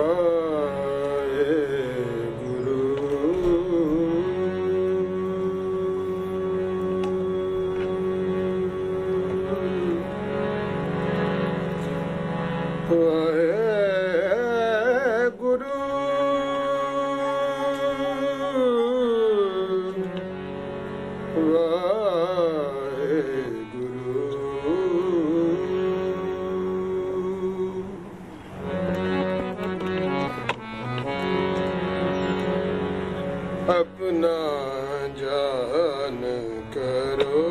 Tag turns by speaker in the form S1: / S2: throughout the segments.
S1: अपना जान करो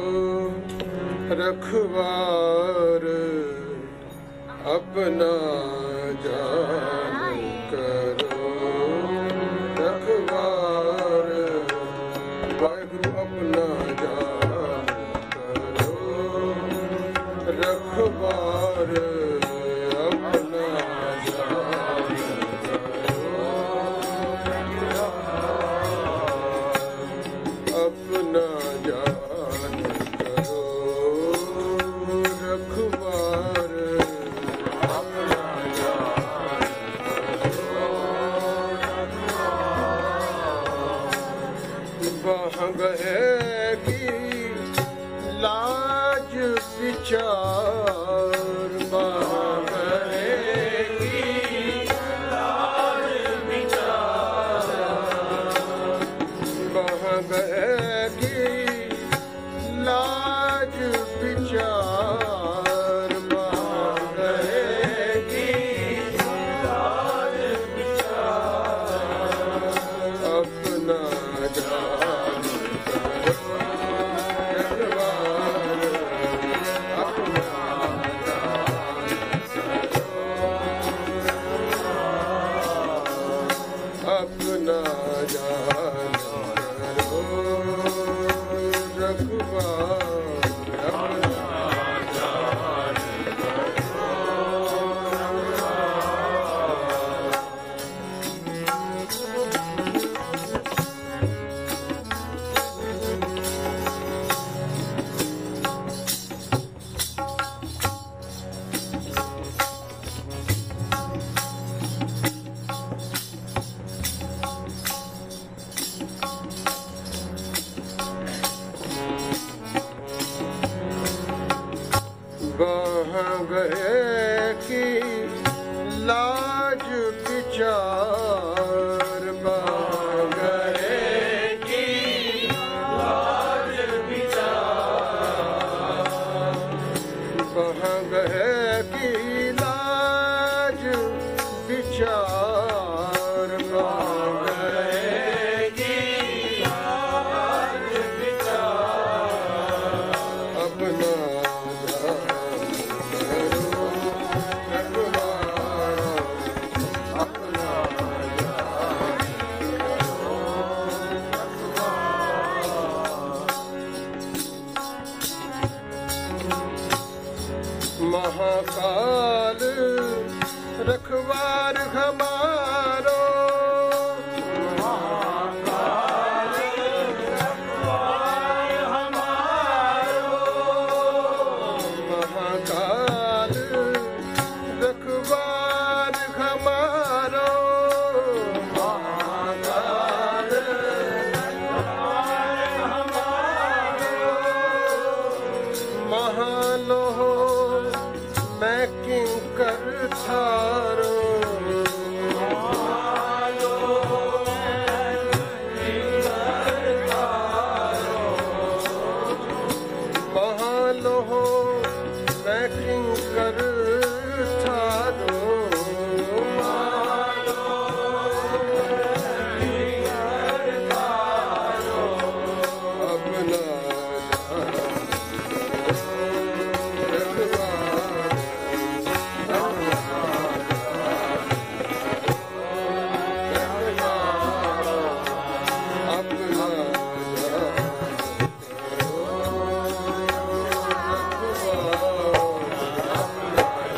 S1: रखवार, अपना जान करो रखवार। वाहिगुरु अपना जान करो रखवार, अपना जान करो अपना जान करो रखवार, अपना जान करो रखवार। वहाँ गएगी लाज विचार, वहाँ गएगी लाज विचार, वहाँ गएगी लाज विचार, वहाँ गएगी लाज विचार। अपना जान करो रखवार, अपना जान करो, अपना जान करो रखवार, अपना जान करो वहाँ गए कि लाज विचार, वहाँ गए कि लाज विचार, वहाँ गए कि लाज विचार, वहाँ गए कि लाज विचार। अपना महाकाल रखवार हमारो, महाकाल रखवार हमारो, महाकाल रखवार हमारो, महाकाल रखवार हमारो। महालोह मैं किंकर थारो, महालोह मैं किंकर थारो, अपना अपना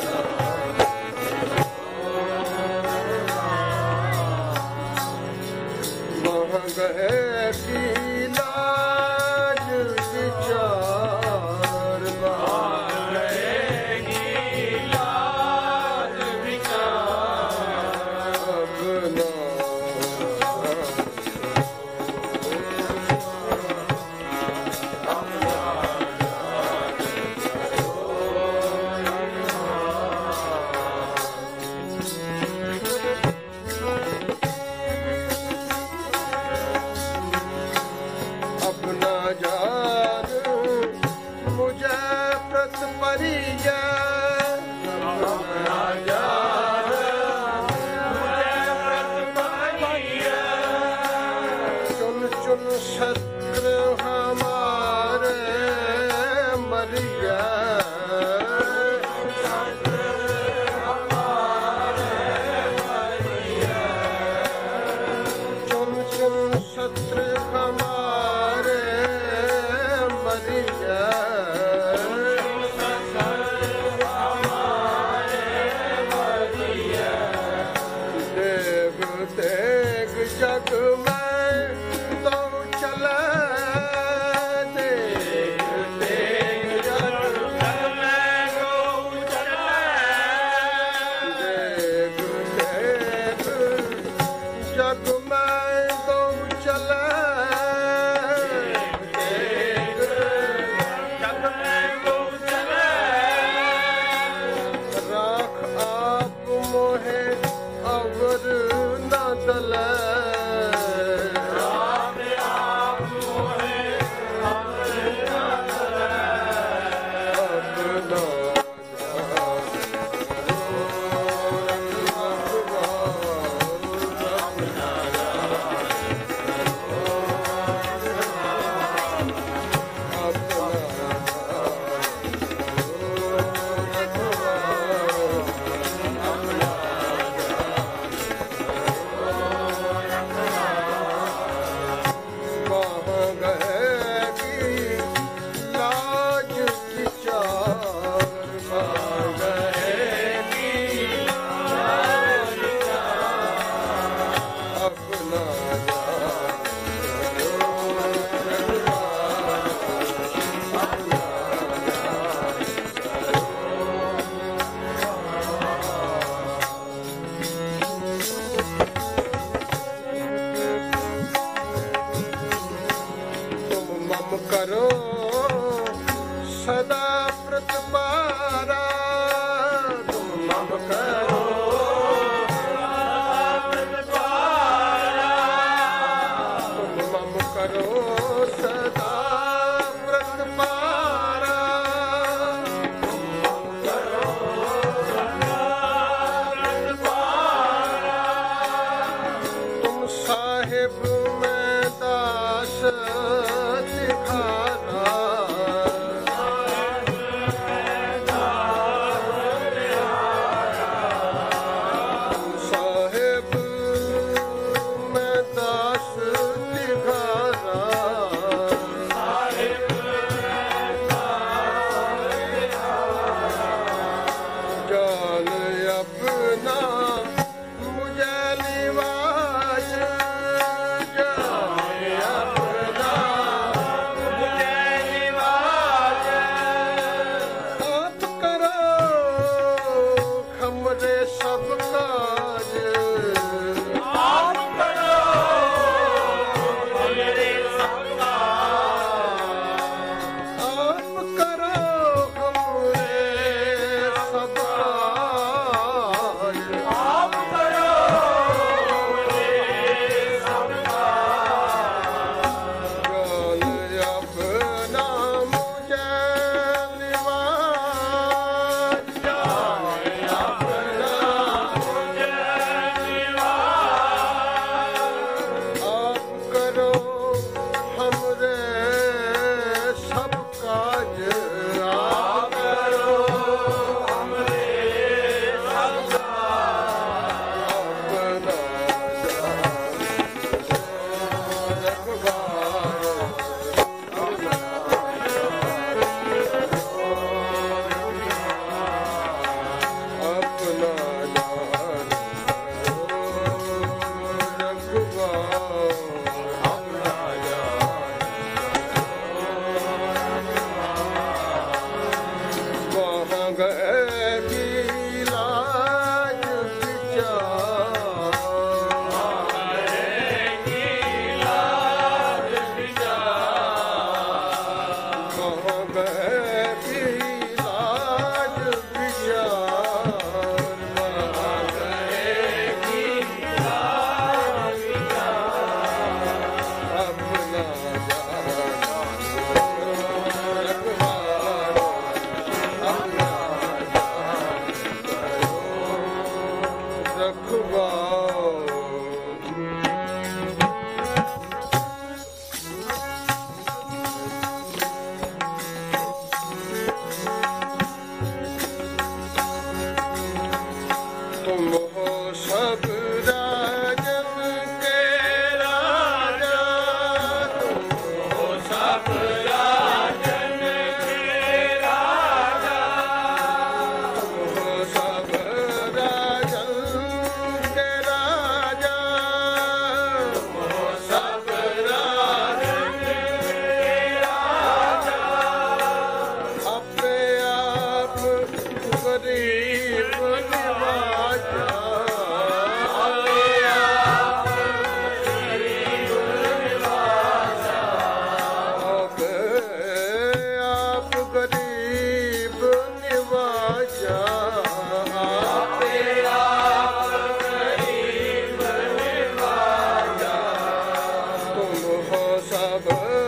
S1: तुम हो सब राजन के राजा, तुम हो सब राजन के राजा, तुम हो सब राजन के राजा, तुम हो सब राजन के राजा। अपने आप गरीब निवाजा, अपने आप गरीब निवाजा, अपने आप गरीब निवाजा, अपने आप गरीब निवाजा। तुम हो सब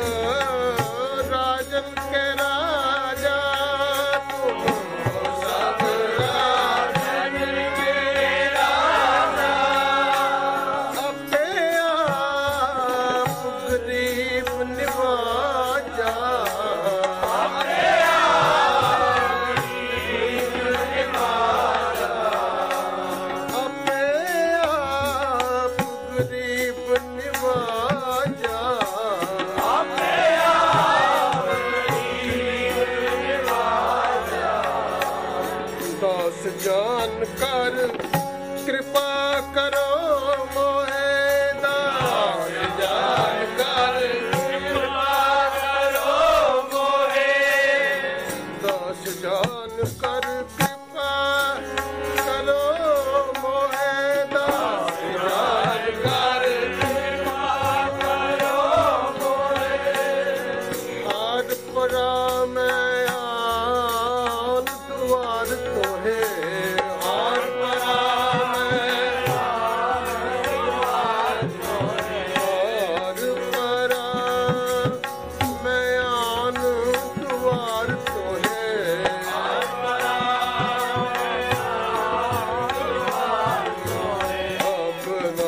S1: राजन के राजा, तुम हो सब राजन के राजा। अपने आप गरीब निवाजा, अपने आप गरीब निवाजा, अपने आप गरीब निवाजा, अपने आप गरीब निवाजा। दास जान कर कृपा करो मोहे, दास जान कर कृपा करो मोहे, दास जान कर कृपा करो मोहे, दास जान कर कृपा करो मोहे। हार परा मैं आन द्वार तोहे, हार परा मैं आन द्वार तोहे, हार परा मैं आन द्वार तोहे, हार परा मैं आन द्वार तोहे। अपना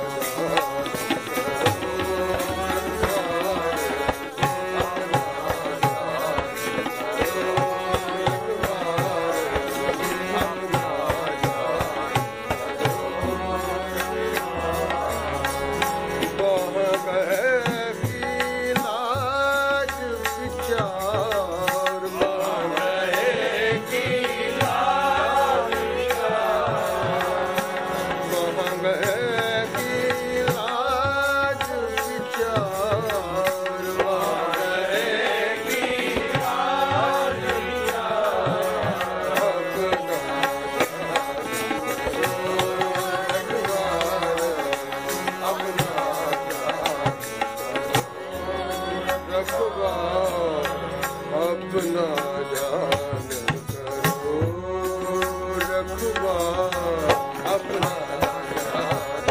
S1: अपना जान करो रखवा, अपना जान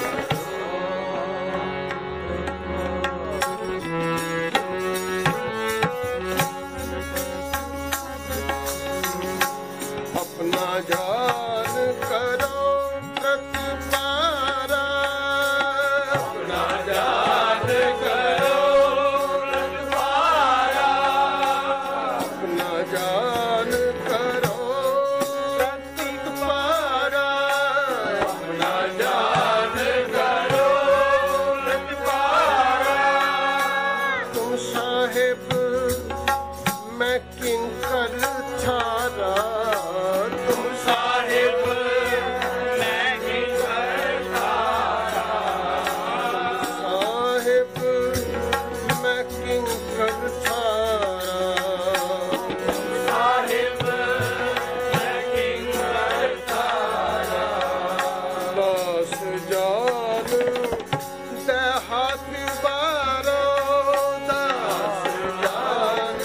S1: करो। अपना जान करो प्रतिपारा, अपना जान करो प्रतिपारा, अपना जान करो प्रतिपारा, अपना जान करो प्रतिपारा। तुम साहिब मैं किंकर थारा, तुम साहिब मैं किंकर थारा, साहिब मैं किंकर थारा, साहिब मैं किंकर थारा। दास जान दे हाथ बारो, दास जान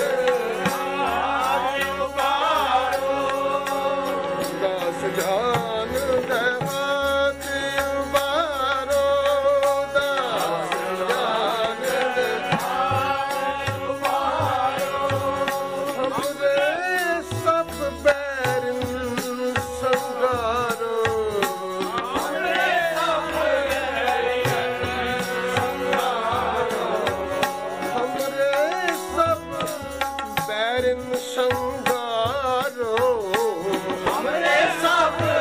S1: हाथ बारो, दास जान दे हाथ बारो, दास जान दे हाथ बारो। हमरे सब बैरन संगारो, हमरे सब बैरन संगारो, हमरे सब बैरन संगारो, हमरे सब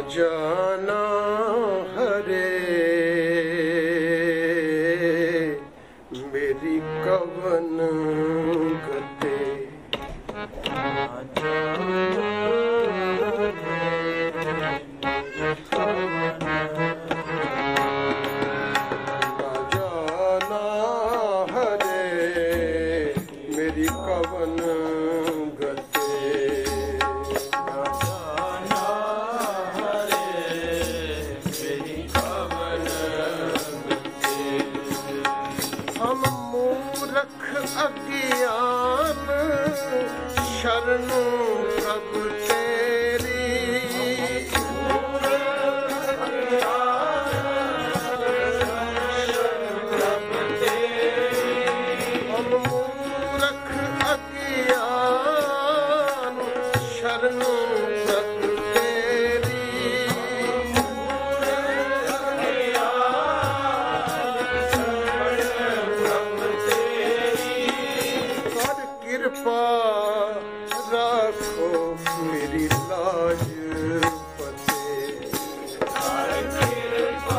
S1: जाना हरे मेरी कवन गते अज्ञान शरण प्रभ तेरी हम मूर्ख अज्ञान शरण प्रभ तेरी कृपा राखो मेरी लाज पते कर कृपा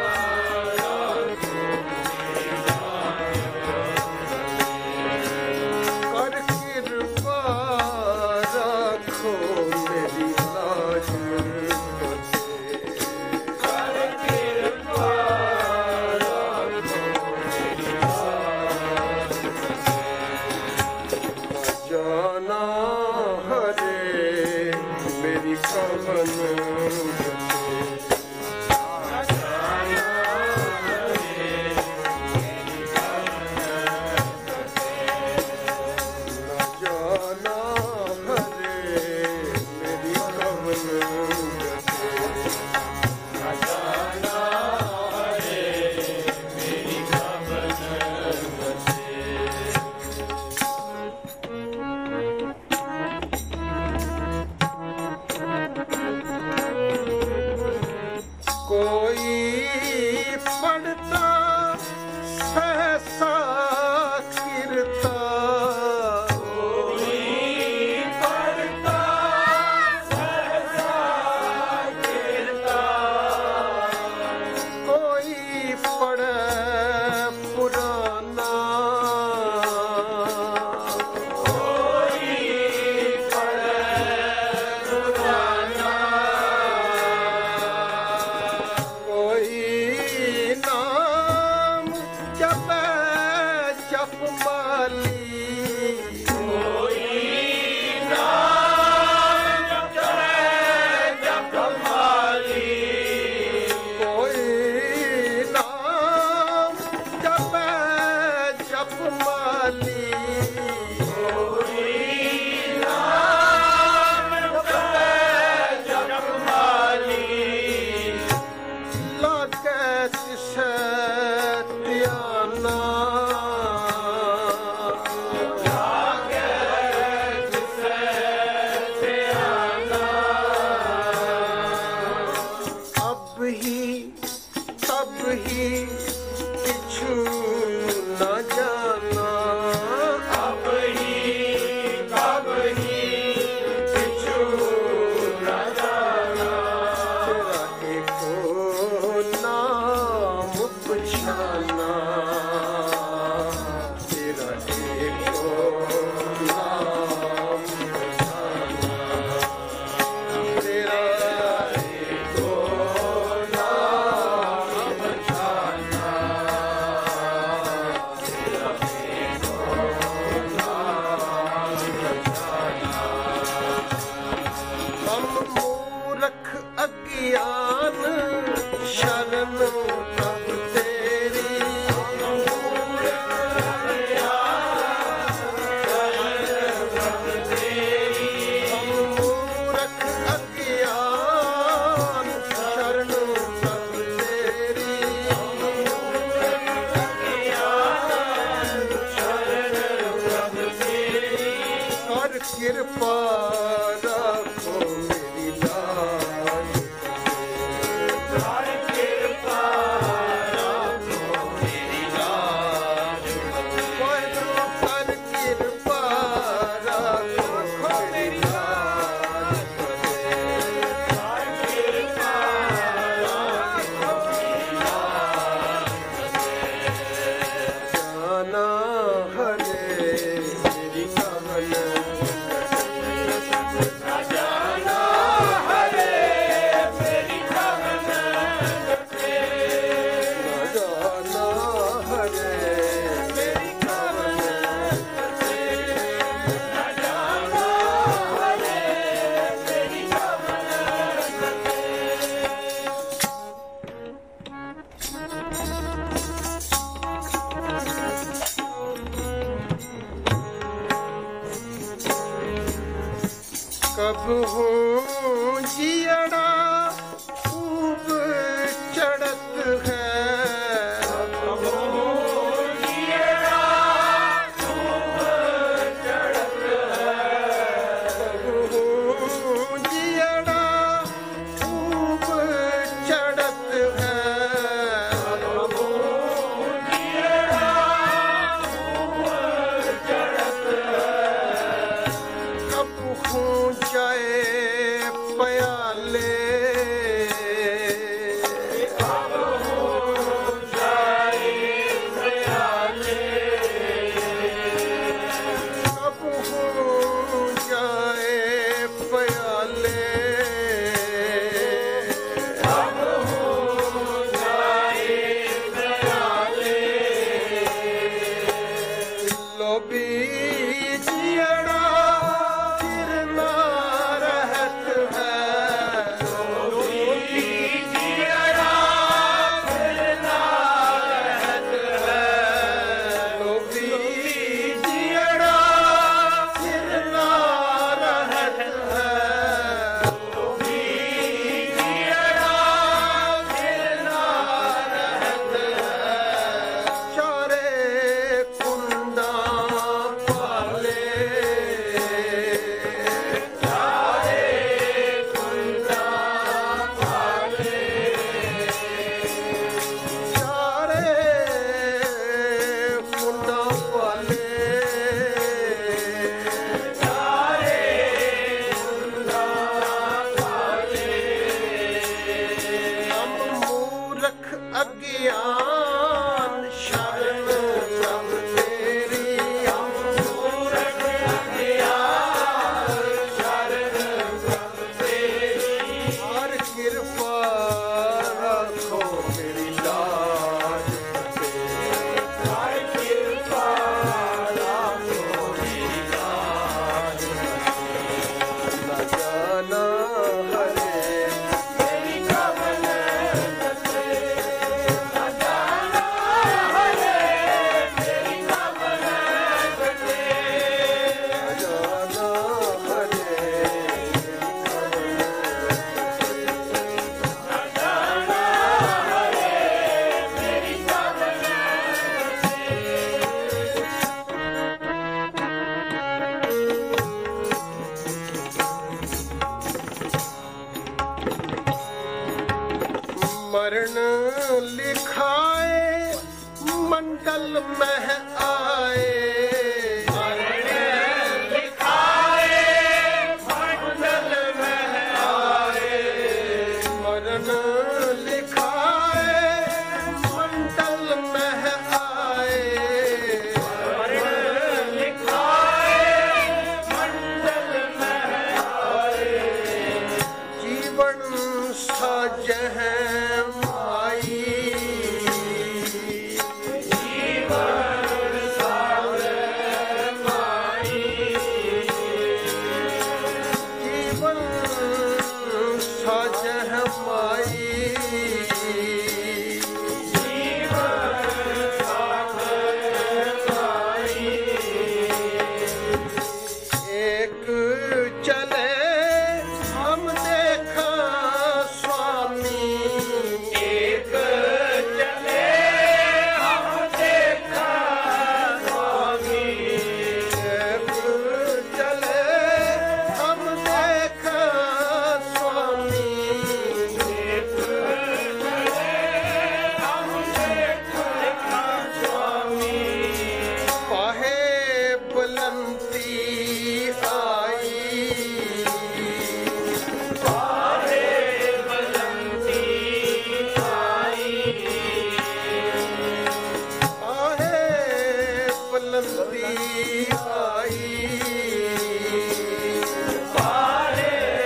S1: राखो मेरी लाज जाना हरे मेरी कवन जाना हरे मेरी कवन कब हूँ जियड़ा खूब चढ़त है मरण लिखाए मंडल में आए मरण लिखाए मंडल में आए मरण लिखाए मंडल में आए मरण लिखाए मंडल में आए जीवन साजह आई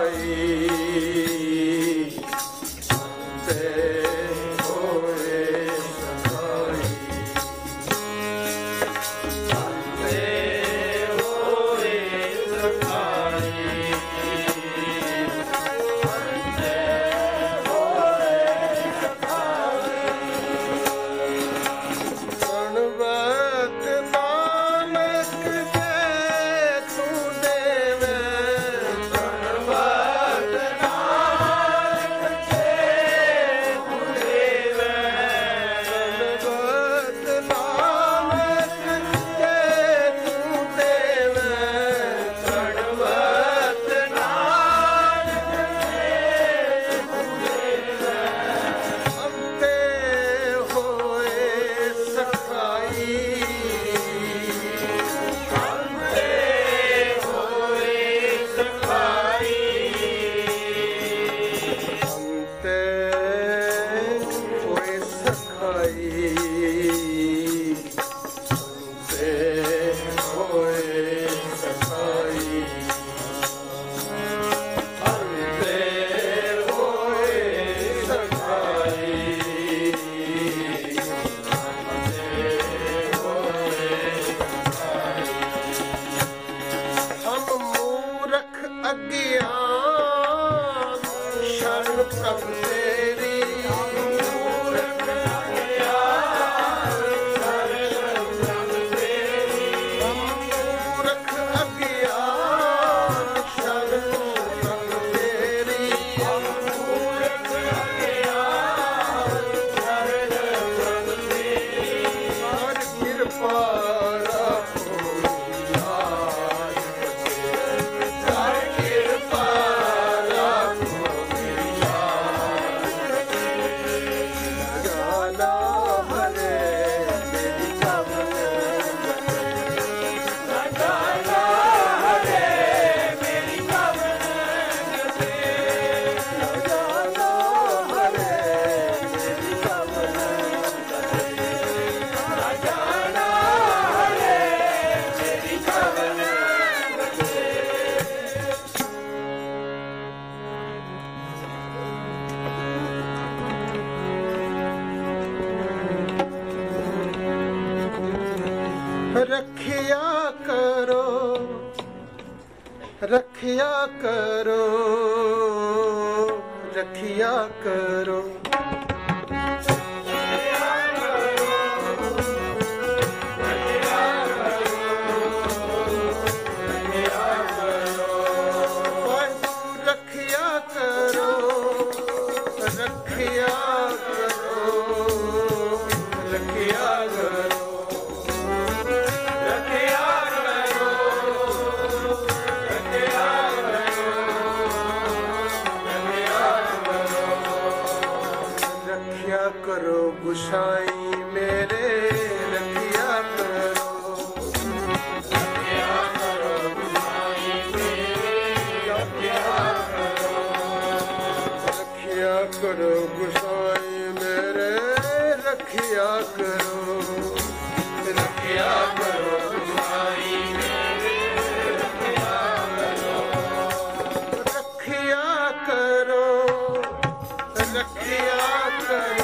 S1: रखिया करो रखिया करो करो गुसाई मेरे रखिया करो गुसाई मेरे रखिया करो गुसाई मेरे रखिया करो गुसाई मेरे रखिया करो रखिया करो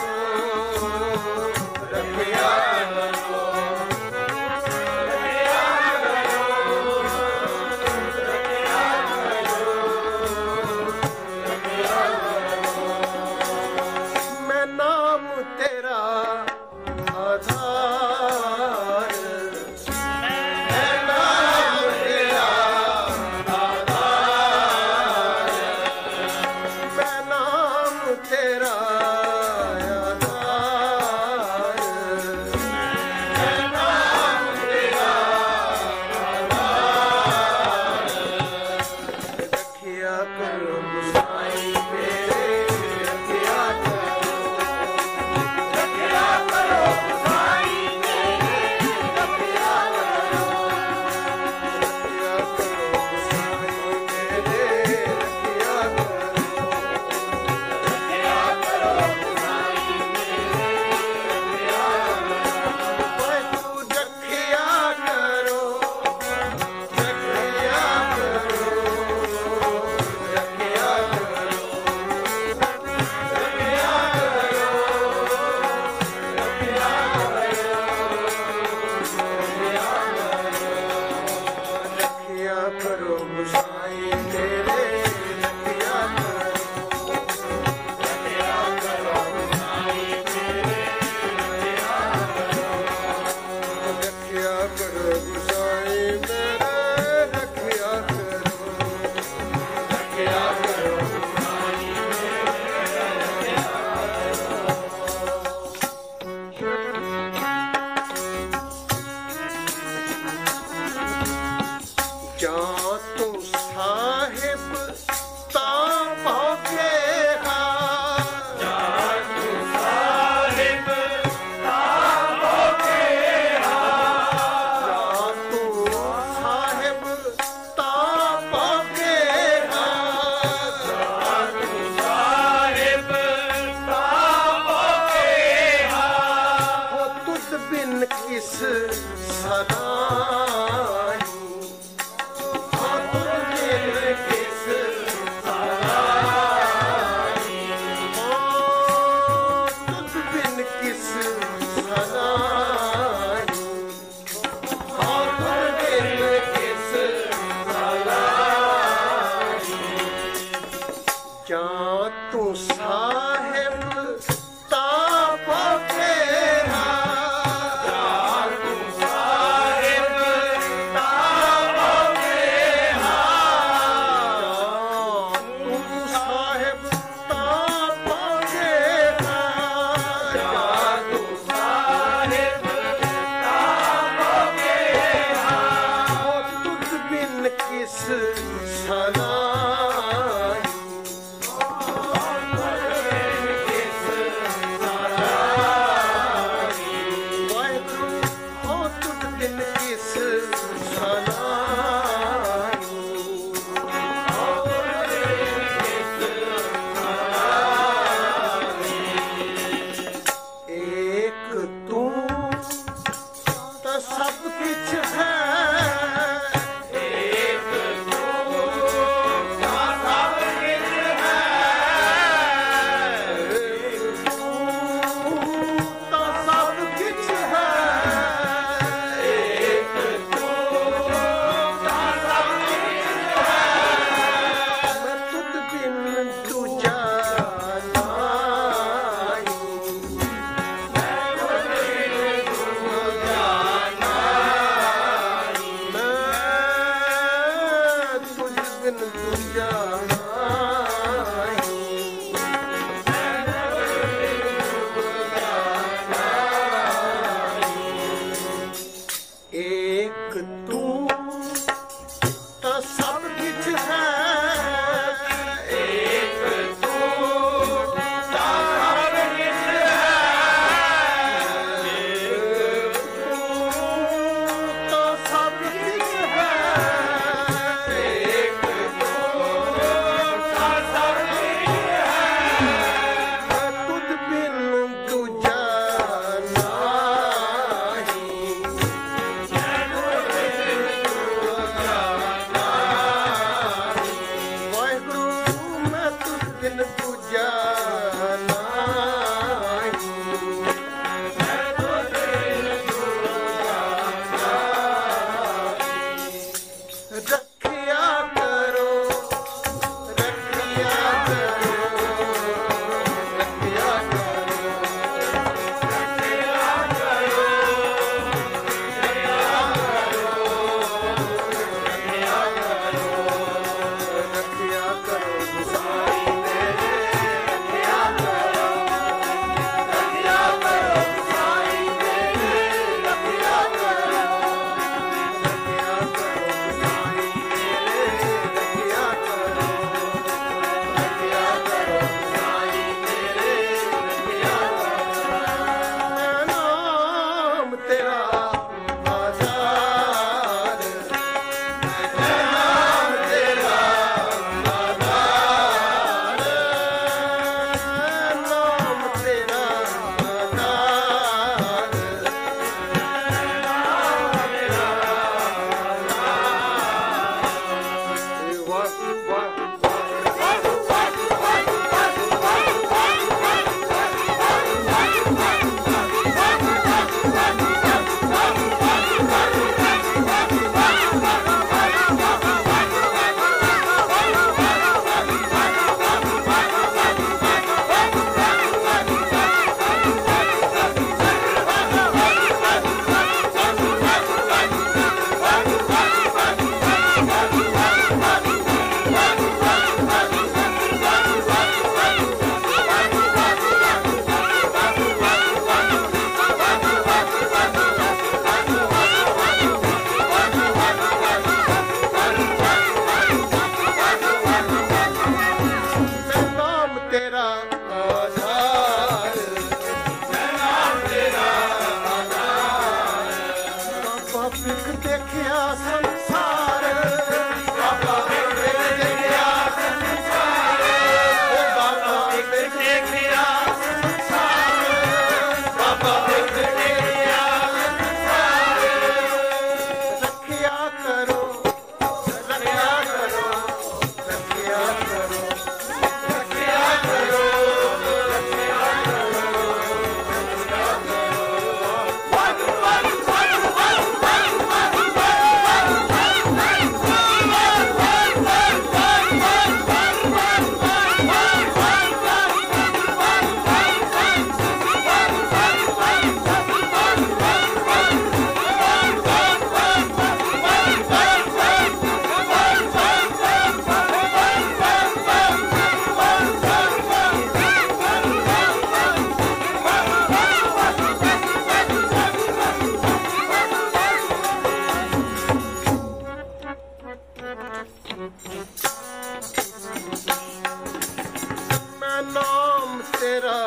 S1: ਨਾਮ ਤੇਰਾ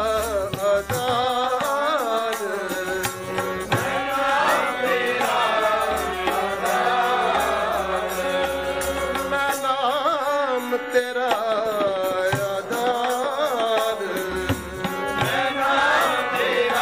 S1: ਆਧਾਰ ਮੈਂ ਨਾਮ ਤੇਰਾ ਆਧਾਰ ਮੈਂ ਨਾਮ ਤੇਰਾ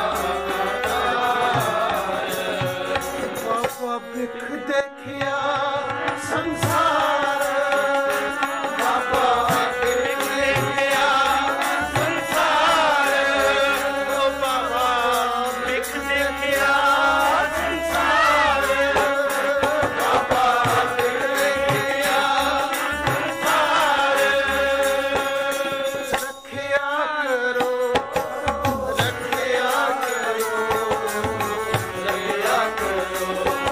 S1: ਆਧਾਰ ਬਾਬਾ ਭਿਖ ਦੇਖਿਆ ਸੰਸਾਰ ਬਾਬਾ ਭਿਖ ਦੇਖਿਆ ਸੰਸਾਰ ਓ ਬਾਬਾ ਭਿਖ ਦੇਖਿਆ ਸੰਸਾਰ ਬਾਬਾ ਭਿਖ ਦੇਖਿਆ ਸੰਸਾਰ ਰੱਖਿਆ ਕਰੋ ਰੱਖਿਆ ਕਰੋ ਰੱਖਿਆ ਕਰੋ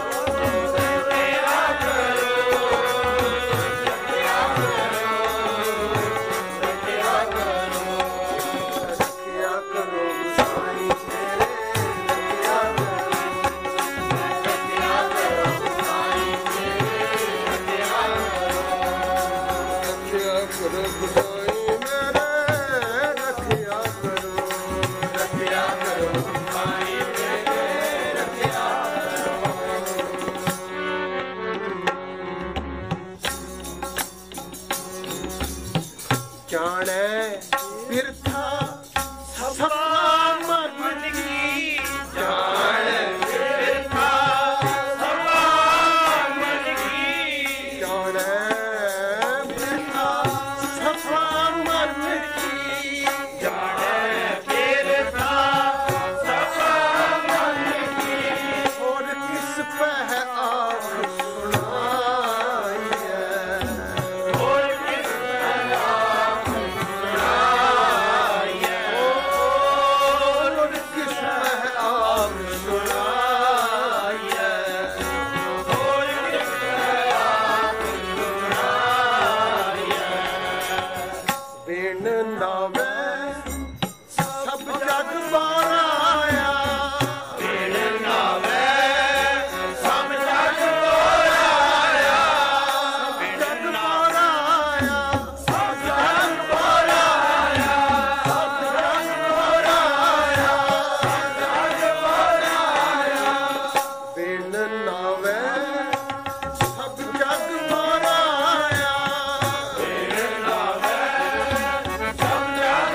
S1: ਜਾਣੈ ਬਿਰਥਾ ਸਭਾ ਮਨ ਕੀ ਜਾਣੈ ਬਿਰਥਾ ਸਭਾ ਮਨ ਕੀ ਜਾਣੈ ਬਿਰਥਾ ਸਭਾ ਮਨ ਕੀ ਜਾਣੈ ਬਿਰਥਾ ਸਭਾ ਮਨ ਕੀ ਹੋਰ ਕਿਸ ਪਹਿ ਆਖ ਸੁਣਾਈਐ ਹੋਰ ਕਿਸ ਪਹਿ ਆਖ ਸੁਣਾਈਐ ਹੋਰ ਕਿਸ ਪਹਿ ਆਖ ਸੁਣਾਈਐ ਹੋਰ ਕਿਸ ਪਹਿ ਆਖ ਸੁਣਾਈਐ ਬਿਨ ਨਾਵੇ ਸਭ ਜਗ ਬਾਰਾਇਆ ਬਿਨ ਨਾਵੇ ਸਭ ਜਗ ਬਾਰਾਇਆ ਸਭ ਜਗ ਬਾਰਾਇਆ ਸਭ ਜਗ ਬਾਰਾਇਆ ਸਭ ਜਗ ਬਾਰਾਇਆ ਸਭ ਜਗ ਬਾਰਾਇਆ ਬਿਨ ਨਾਵੇ ਸਭ ਜਗ ਬਾਰਾਇਆ ਬਿਨ ਨਾਵੇ ਸਭ ਜਗ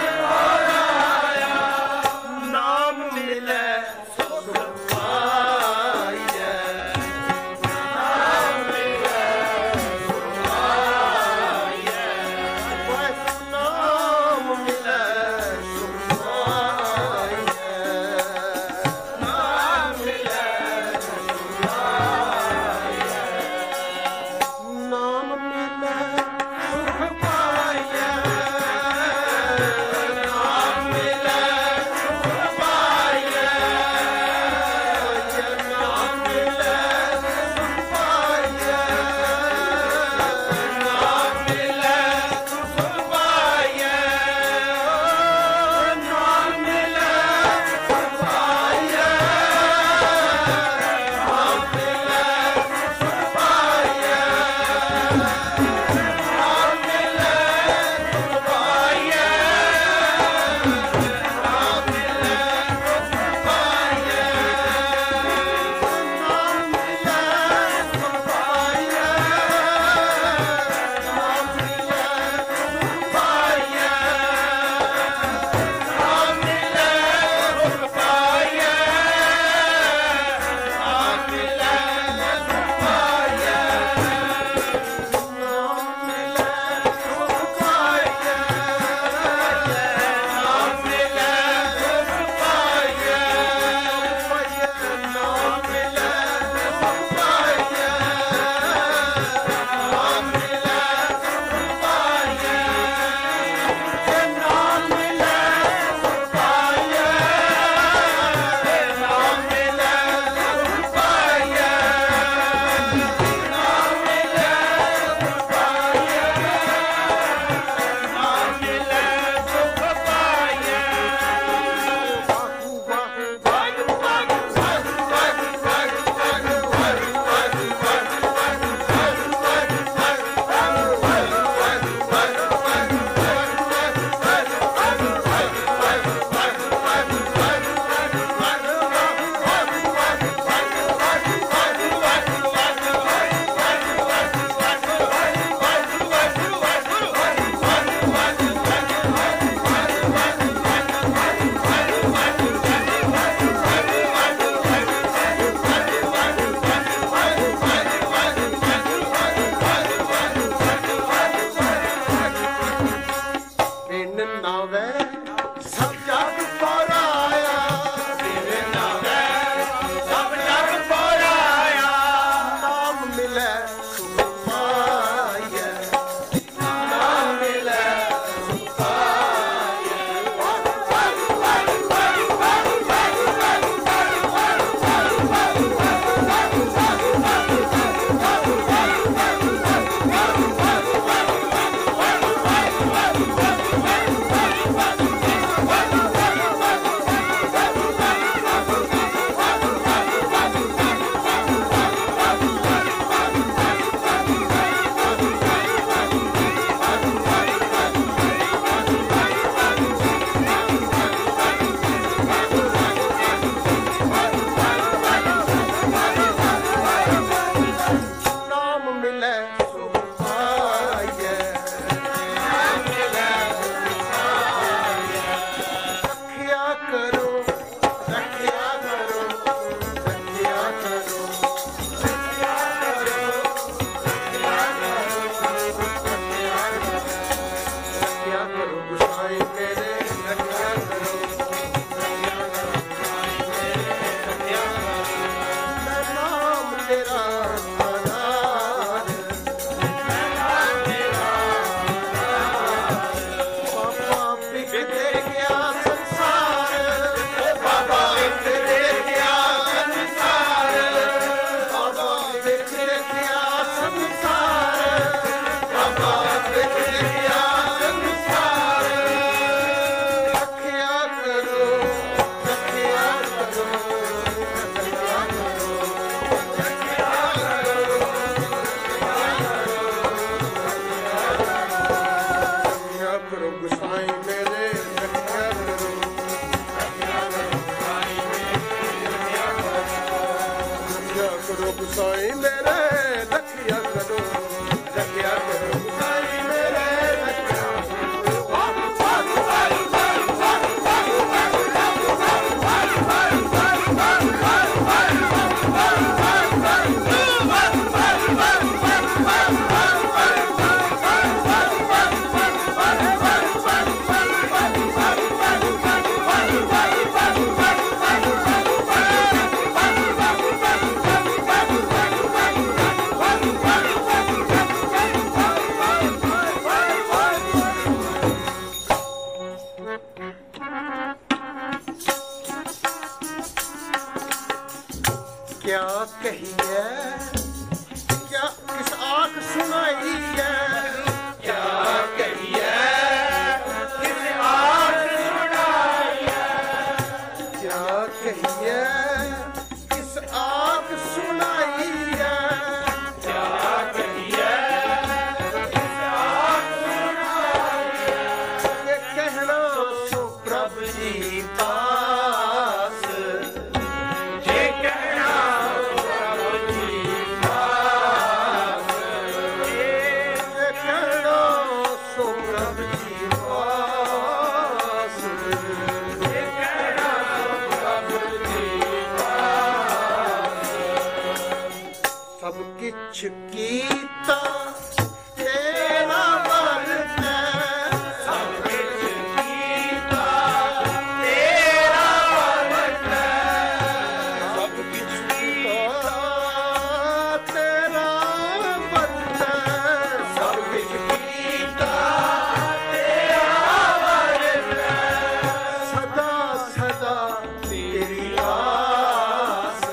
S1: कहिए क्या किस आँख सुनाई है क्या कहिए किस आँख सुनाई है क्या कहिए किस आँख सुनाई है क्या कहिए किस आँख सुनाई है ये कहना सो प्रभु जी पास ये कहना प्रभु जी पास ये कहना सो प्रभु जी पास ये कहना प्रभु जी पास सब किछ कीता तेरा वरता सब किछ कीता तेरा वरता सब किछ कीता तेरा वरता सब किछ कीता तेरा वरता सदा सदा तेरी आस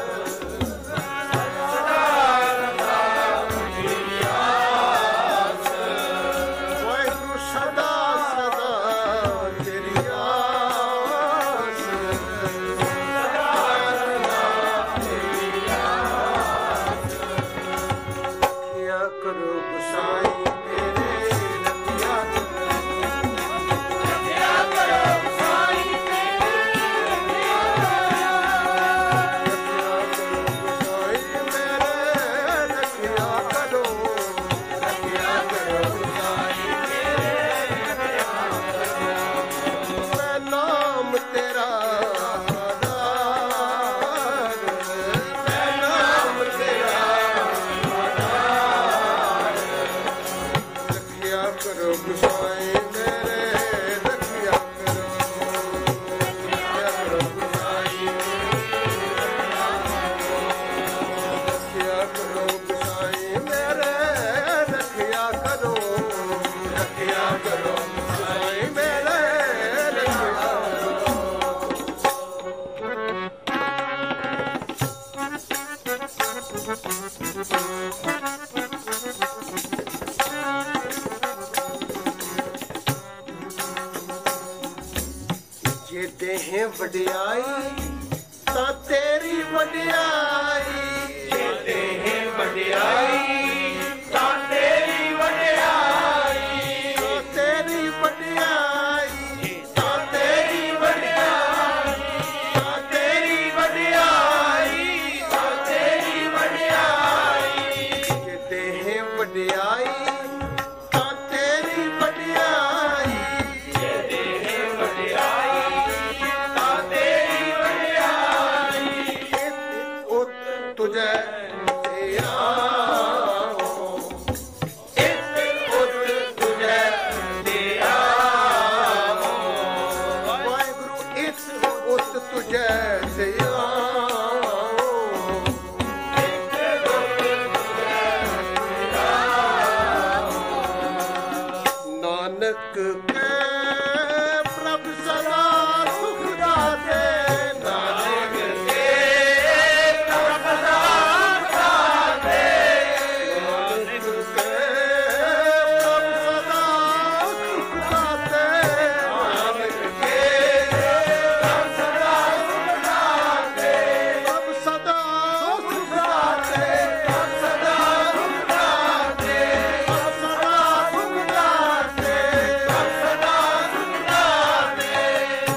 S1: वाਹਿਗੁਰੂ ਸਦਾ ਸਦਾ ਤੇਰੀ ਆਸ ਰੱਖਿਆ ਕਰੋ ਗੁਸਾਈ ਮੇਰੇ ਰੱਖਿਆ ਕਰੋ ਗੁਸਾਈ ਮੇਰੇ ਰੱਖਿਆ ਕਰੋ ਗੁਸਾਈ ਮੇਰੇ ਰੱਖਿਆ ਕਰੋ ਗੁਸਾਈ ਮੈਂ ਨਾਮ ਤੇਰਾ ਆਧਾਰ ਮੈਂ ਨਾਮ ਤੇਰਾ ਆਧਾਰ ਰੱਖਿਆ ਕਰੋ ਗੁਸਾਈ ਮੇਰੇ ਰੱਖਿਆ ਕਰੋ ਗੁਸਾਈ ਰੱਖਿਆ ਕਰੋ ਗੁਸਾਈ ਮੇਰੇ ਰੱਖਿਆ ਕਰੋ ਗੁਸਾਈ ਮੇਰੇ ਰੱਖਿਆ ਜੇ ਦੇਹ ਵਡਿਆਈ ਤਾਂ ਤੇਰੀ ਵਡਿਆਈ ਜੇ ਦੇਹ ਵਡਿਆਈ ਤਾਂ ਤੇਰੀ ਵਡਿਆਈ ਤਾਂ ਤੇਰੀ ਵਡਿਆਈ ਤਾਂ ਤੇਰੀ ਵਡਿਆਈ ਤਾਂ ਤੇਰੀ ਵਡਿਆਈ ਤਾਂ ਤੇਰੀ ਵਡਿਆਈ ਜੇ ਦੇਹ ਵਡਿਆਈ ਤਾਂ ਤੇਰੀ ਵਡਿਆਈ ਜੇ ਦੇਹ ਵਡਿਆਈ ਤਾਂ ਤੇਰੀ ਵਡਿਆਈ ਉਤ ਤੁਝੇ ਤੇਰਾ ਉਤ ਤੁਝੇ ਤੇਰਾ ਵਾਹਿਗੁਰੂ ਇਸ ਉਤ ਤੁਝੇ ਤੇਰਾ ਨਾਨਕ ਕੇ ਪ੍ਰਭ ਸਦਾ ਸੁਖ ਦਾਤੇ ਨਾਨਕ ਕੇ ਪ੍ਰਭ ਸਦਾ ਸੁਖ ਦਾਤੇ ਨਾਨਕ ਕੇ ਪ੍ਰਭ ਸਦਾ ਸੁਖ ਦਾਤੇ ਨਾਨਕ ਕੇ ਪ੍ਰਭ ਸਦਾ ਸੁਖ ਦਾਤੇ ਪ੍ਰਭ ਸਦਾ ਸੁਖ ਦਾਤੇ ਪ੍ਰਭ ਸਦਾ ਸੁਖ ਦਾਤੇ ਪ੍ਰਭ ਸਦਾ ਸੁਖ ਦਾਤੇ ਪ੍ਰਭ ਸਦਾ ਸੁਖ ਦਾਤੇ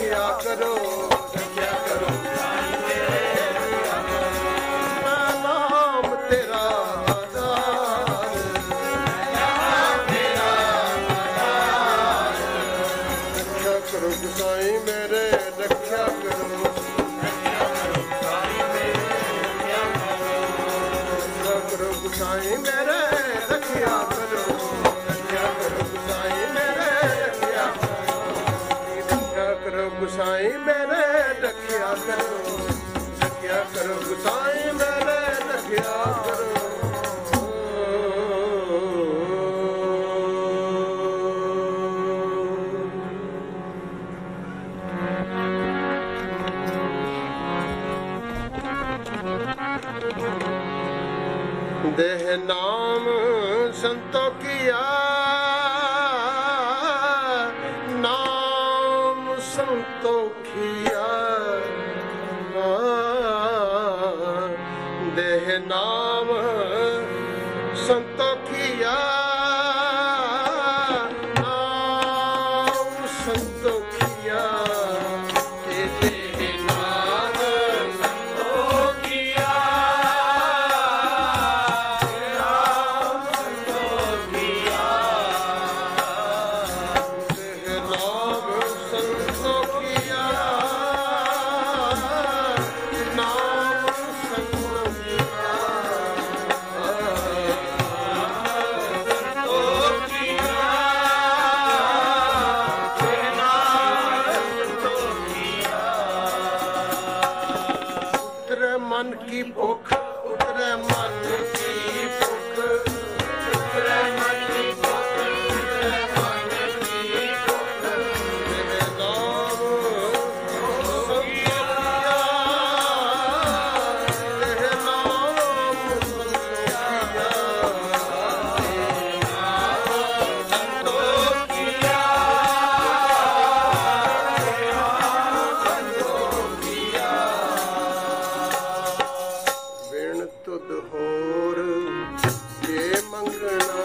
S1: रखिया करो मैं नाम तेरा आधार रखिया करो गुसाई मेरे रखिया करो गुसाई मेरे रखिया करो गुसाई मेरे रखिया करो गुसाई मेरे रखिया करो गुसाई मेरे रखिया करो देह नाम संतों किया नाम संतों किया देह नाम संतों किया नाम संतों किया मन की भूख उतरे मन की भूख उतरे मन की भूख उतरे मन की भूख तेरे नाम तेरे नाम तुद होर जे मंगना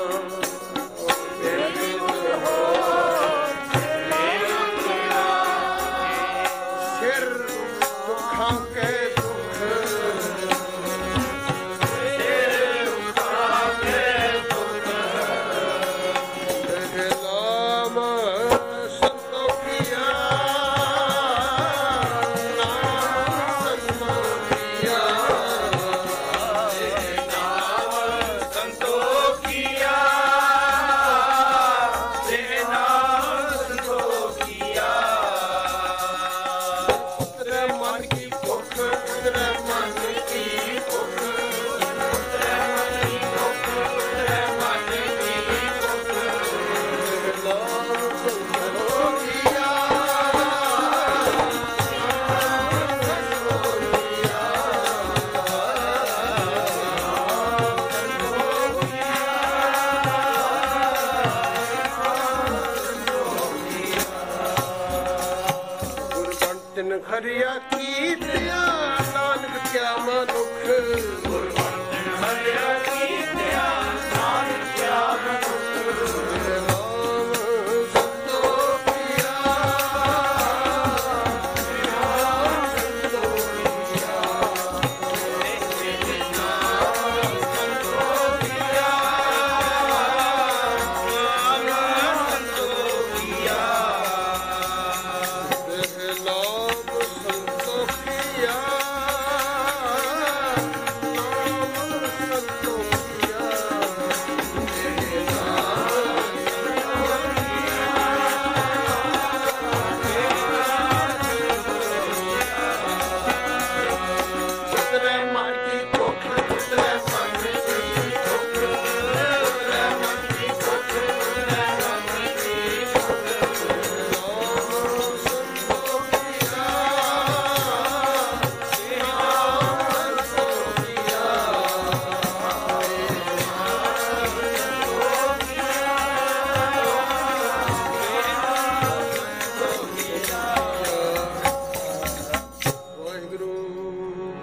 S1: सिर दुखां के दुख तेरे नाम संतों किया नाम संतों किया हरिया की दिया नानक क्या मनुख हरिया